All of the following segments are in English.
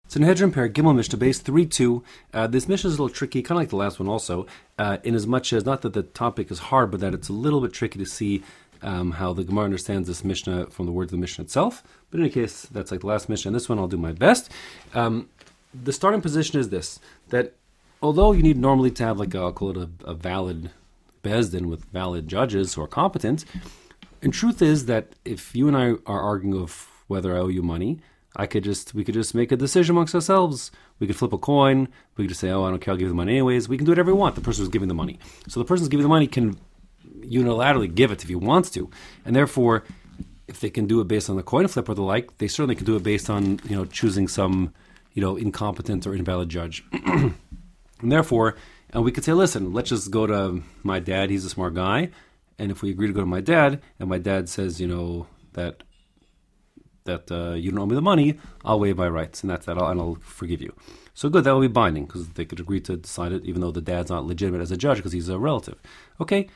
So Sanhedrin Perek Gimel Mishnah base 3:2. This Mishnah is a little tricky, kind of like the last one also, in as much as not that the topic is hard, but that it's a little bit tricky to see how the Gemara understands this Mishnah from the words of the Mishnah itself. But in any case, that's like the last Mishnah, and this one I'll do my best. The starting position is this, that although you need normally to have I'll call it a valid Bezdin with valid judges who are competent, in truth is that if you and I are arguing of whether I owe you money, we could just make a decision amongst ourselves. We could flip a coin. We could just say, I don't care, I'll give you the money anyways. We can do whatever we want. The person who's giving the money. So the person who's giving the money can unilaterally give it if he wants to. And therefore, if they can do it based on the coin flip or the like, they certainly can do it based on, choosing some, incompetent or invalid judge. And therefore, we could say, listen, let's just go to my dad. He's a smart guy. And if we agree to go to my dad, and my dad says, that you don't owe me the money, I'll waive my rights, and that's that, and I'll forgive you. So good, that will be binding, because they could agree to decide it, even though the dad's not legitimate as a judge, because he's a relative. Okay?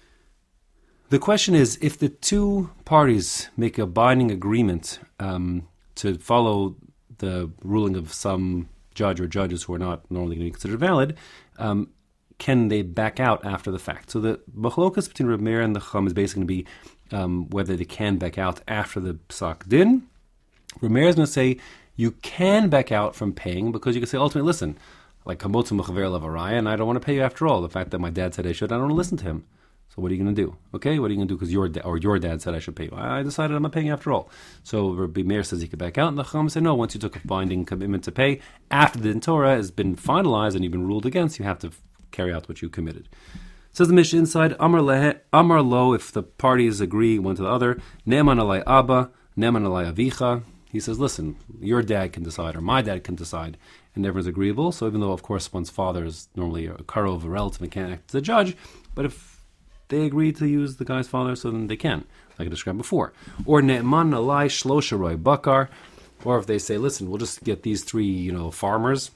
The question is, if the two parties make a binding agreement to follow the ruling of some judge or judges who are not normally going to be considered valid, can they back out after the fact? So the machlokas between Reb Meir and the Chacham is basically going to be whether they can back out after the psak din. Reb Meir is going to say you can back out from paying because you can say ultimately, listen, like kamotzu mechaver lavaraya, and I don't want to pay you after all. The fact that my dad said I should, I don't want to listen to him. So what are you going to do? Okay, what are you going to do because your dad said I should pay you? I decided I'm not paying after all. So Reb Meir says he could back out, and the Chacham say no. Once you took a binding commitment to pay after the Torah has been finalized and you've been ruled against, you have to carry out what you committed. Says the Mishnah inside, Amar lo, if the parties agree one to the other, Ne'eman alai Abba, Ne'eman alai Avicha. He says, listen, your dad can decide, or my dad can decide, and everyone's agreeable. So even though, of course, one's father is normally a karov, a relative, and can't act as a judge, but if they agree to use the guy's father, so then they can, like I described before. Or Ne'eman alai Shlosha roi bakar, or if they say, listen, we'll just get these three, farmers,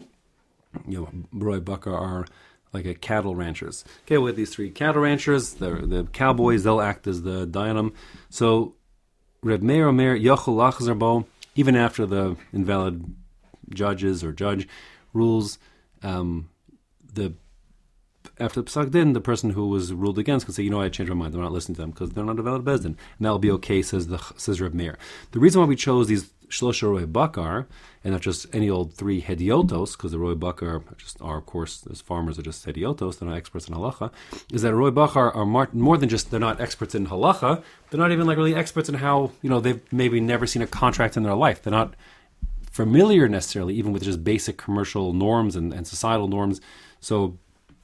roi bakar are like a cattle ranchers. Okay, with these three cattle ranchers, the cowboys, they'll act as the dayanim. So Reb Meir Omer Yachol Lachzer Bo, even after the invalid judges or judge rules, after the psak din, the person who was ruled against can say, I changed my mind. I'm not listening to them because they're not a valid bezdin, and that'll be okay. Says Reb Meir. The reason why we chose these Shlosha Roi Bakar, and not just any old three Hediotos, because the Roi Bakar are, of course, as farmers are just Hediotos, they're not experts in halacha, is that Roi Bakar are more than just, they're not experts in halacha, they're not even really experts in how, they've maybe never seen a contract in their life. They're not familiar necessarily, even with just basic commercial norms and societal norms. So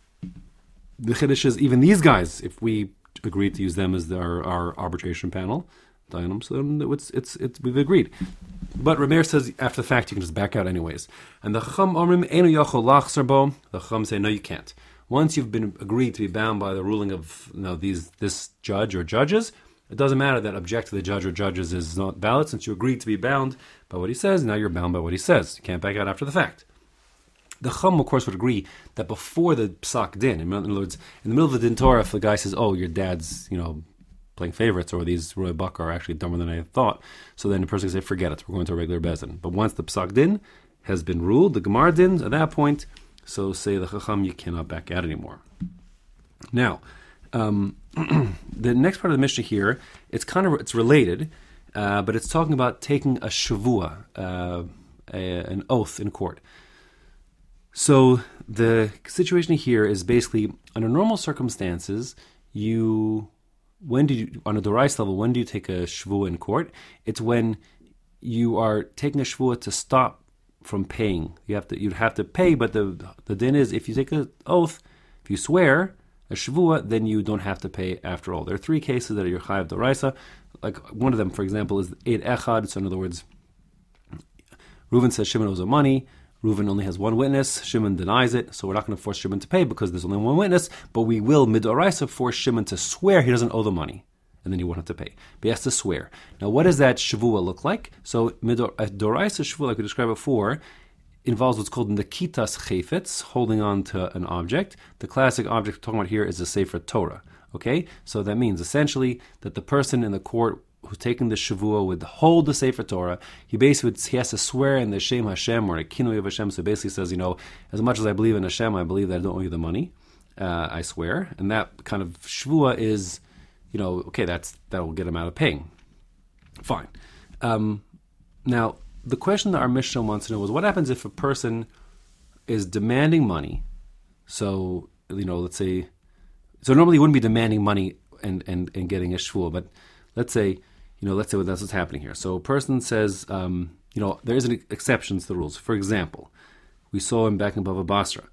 the Chiddush is, even these guys, if we agree to use them as our arbitration panel, so we've agreed. But Reb Meir says after the fact you can just back out anyways. And the Chacham Omrim Einu Yachol Lachzer Bo, the Chacham say no, you can't. Once you've been agreed to be bound by the ruling of this judge or judges, it doesn't matter that object to the judge or judges is not valid. Since you agreed to be bound by what he says, now you're bound by what he says. You can't back out after the fact. The Chacham, of course, would agree that before the psak din, in other words, in the middle of the din Torah, if the guy says, your dad's, playing favorites, or these Roi Bakar are actually dumber than I thought, so then the person can say, forget it, we're going to a regular bezdin. But once the psak din has been ruled, the Gemara din, at that point, so say the Chacham, you cannot back out anymore. Now, the next part of the Mishnah here, it's related, but it's talking about taking a shavua, an oath in court. So the situation here is basically, under normal circumstances, on a Dorais level, when do you take a shvuah in court? It's when you are taking a shvuah to stop from paying. You'd have to pay, but the din is, if you take an oath, if you swear a shvuah, then you don't have to pay after all. There are three cases that are your chayav doraisa. Like one of them, for example, is Eid Echad. So in other words, Reuven says Shimon owes him money. Reuven only has one witness. Shimon denies it, so we're not going to force Shimon to pay because there's only one witness, but we will, midoraisa, force Shimon to swear he doesn't owe the money, and then he won't have to pay. But he has to swear. Now, what does that shavua look like? So, a doraisa shavua, like we described before, involves what's called nakitas chayfetz, holding on to an object. The classic object we're talking about here is a Sefer Torah. Okay? So that means, essentially, that the person in the court who's taking the Shavua would hold the Sefer Torah, he has to swear in the Shem Hashem or a Kinui of Hashem. So basically says, as much as I believe in Hashem, I believe that I don't owe you the money. I swear. And that kind of Shavua is, okay, that will get him out of paying. Fine. Now, the question that our Mishnah wants to know is, what happens if a person is demanding money? So, let's say, so normally you wouldn't be demanding money and getting a shvua, but let's say that's what's happening here. So a person says, there is an exception to the rules. For example, we saw back in Bava Basra,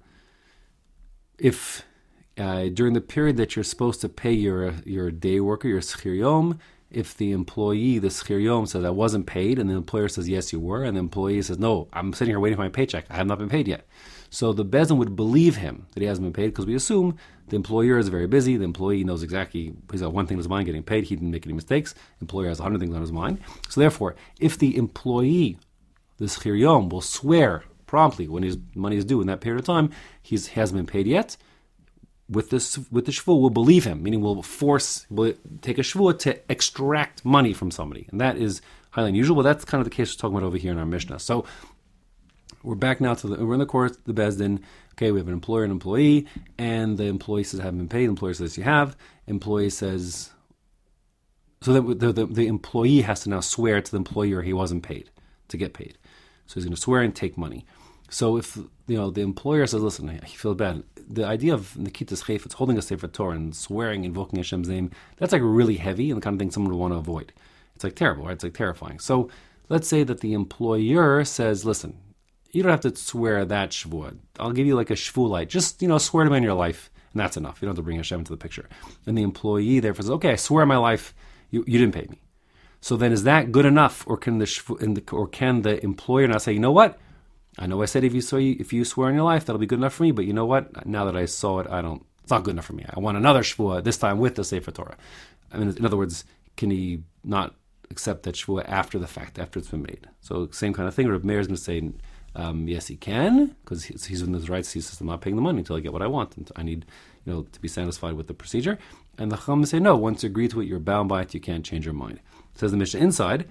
if during the period that you're supposed to pay your day worker, your schir yom, if the employee, the schir yom, says I wasn't paid, and the employer says yes you were, and the employee says no, I'm sitting here waiting for my paycheck, I have not been paid yet. So the Bezdin would believe him that he hasn't been paid because we assume the employer is very busy, the employee knows exactly, he's got one thing in his mind, getting paid, he didn't make any mistakes, the employer has 100 things on his mind. So therefore, if the employee, the schir yom, will swear promptly when his money is due in that period of time, he hasn't been paid yet, with the shvua, we'll believe him, meaning we'll take a shvua to extract money from somebody. And that is highly unusual, but that's kind of the case we're talking about over here in our Mishnah. So we're back now we're in the court, the Bezdin. Okay, we have an employer and employee, and the employee says I haven't been paid. The employer says you have. Employee says, so the employee has to now swear to the employer he wasn't paid to get paid. So he's going to swear and take money. So if the employer says, listen, I feel bad. The idea of Nikitas Chayfetz, holding a Sefer Torah and swearing, invoking Hashem's name, that's like really heavy and the kind of thing someone would want to avoid. It's like terrible, right? It's like terrifying. So let's say that the employer says, listen, you don't have to swear that shvuah. I'll give you like a shvuah. Just, swear to me in your life, and that's enough. You don't have to bring Hashem into the picture. And the employee therefore says, okay, I swear on my life, you didn't pay me. So then is that good enough, or can the employer now say, you know what? I know I said if you swear on your life, that'll be good enough for me, but you know what? Now that I saw it, it's not good enough for me. I want another shvuah, this time with the Sefer Torah. I mean, in other words, can he not accept that shvuah after the fact, after it's been made? So same kind of thing. Reb Meir is going to say, yes, he can, because he's in his rights. He says, I'm not paying the money until I get what I want, and I need, to be satisfied with the procedure. And the Chacham say, no, once you agree to it, you're bound by it. You can't change your mind. It says the Mishnah inside,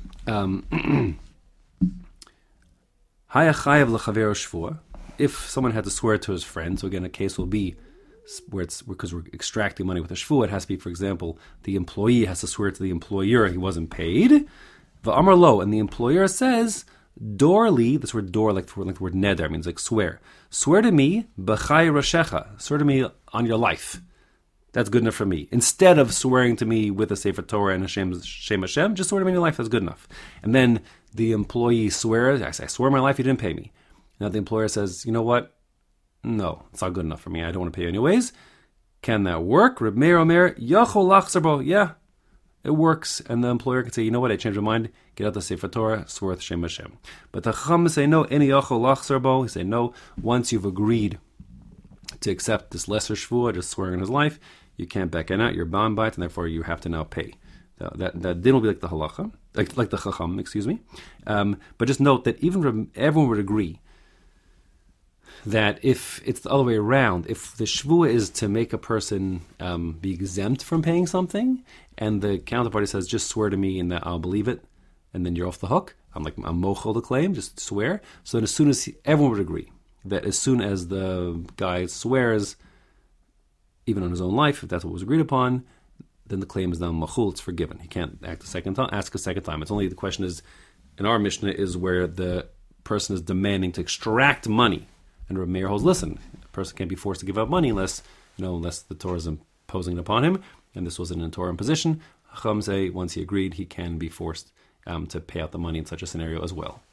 if someone had to swear to his friend, so again, a case will be where it's because we're extracting money with a shvuah, it has to be, for example, the employee has to swear to the employer he wasn't paid. V'amar lo, and the employer says, Dorli, this word dor, like the word neder, means like swear. Swear to me, b'chai rashecha. Swear to me on your life. That's good enough for me. Instead of swearing to me with a Sefer Torah and Shem Hashem, just swear to me on your life, that's good enough. And then the employee swears, I swear on my life you didn't pay me. Now the employer says, you know what? No, it's not good enough for me. I don't want to pay you anyways. Can that work? Reb Meir Omer, Yachol lachzor bo. Yeah, it works. And the employer can say, you know what? I changed my mind. Get out the Sefer Torah, swear with Shem Hashem. But the Chacham say no. Any Yachol lachzor bo. He say no. Once you've agreed to accept this lesser shvuah, just swearing in his life, you can't back it out. You're bound by it, and therefore you have to now pay. That din will be like the halacha, like the Chacham, excuse me. But just note that even everyone would agree that if it's the other way around, if the shvuah is to make a person be exempt from paying something, and the counterparty says, just swear to me and that I'll believe it, and then you're off the hook, I'm mochel the claim, just swear. So then as soon as everyone would agree that as soon as the guy swears, even on his own life, if that's what was agreed upon, then the claim is now machul, it's forgiven. He can't ask a second time. It's only the question is, in our Mishnah, is where the person is demanding to extract money. And Reb Meir holds, listen, a person can't be forced to give up money unless the Torah is imposing it upon him. And this was in a Torah imposition. Chacham say, once he agreed, he can be forced to pay out the money in such a scenario as well.